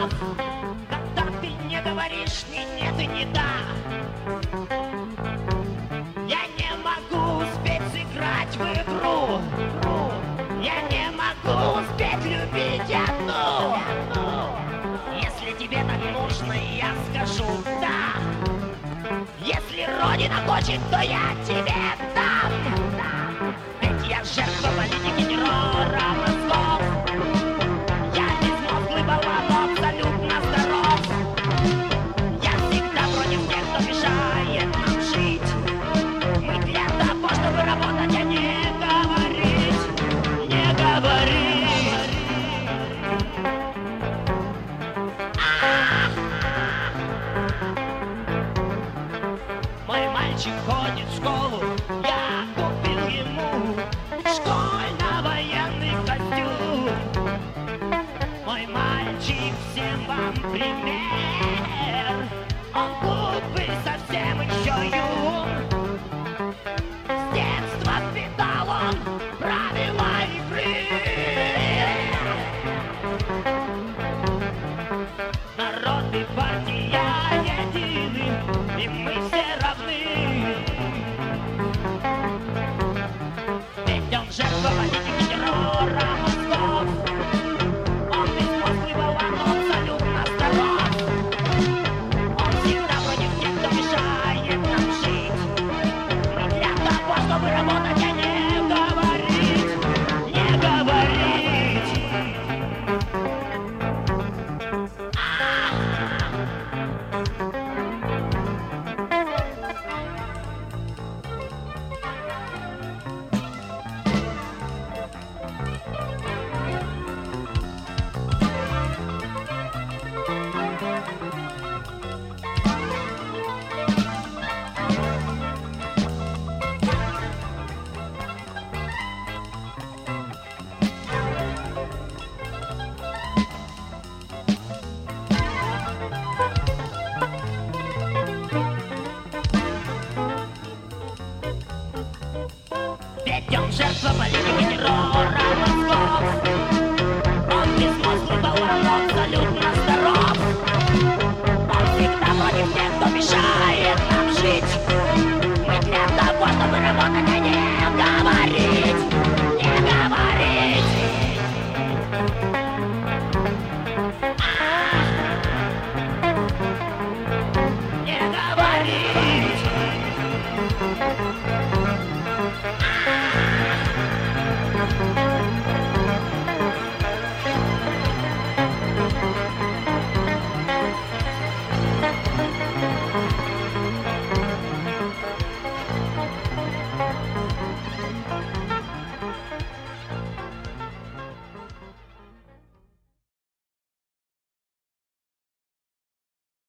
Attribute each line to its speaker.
Speaker 1: прав, когда ты не говоришь ни нет и ни да. Я не могу успеть сыграть в игру, я не могу успеть любить одну. Если тебе так нужно, я скажу да. Если Родина хочет, то я тебе дам. Ведь я жертва политики террора мозгов. Я безмозглый болван, абсолютно здоров. Я всегда против тех, кто мешает нам жить. Мы для того, чтобы работать, а не говорить. Не говорить. Мой мальчик ходит в школу, я купил ему школьно-военный костюм. Мой мальчик всем вам пример, он глупый, совсем еще юн. С детства впитал он правила игры. Народ и партия едины, и мы все равны. Ведь он жертва политики террора мозгов. Он безмозглый болван, но абсолютно здоров. Он всегда против тех, кто мешает нам жить. Мы для того, чтобы работать, а не говорить. Не говорить. Ведь он жертва политики террора мозгов. Он безмозглый болван, но абсолютно здоров. Он всегда против тех, кто мешает нам жить. Мы для того, чтобы работать, а не говорить. Не говорить. Не говорить.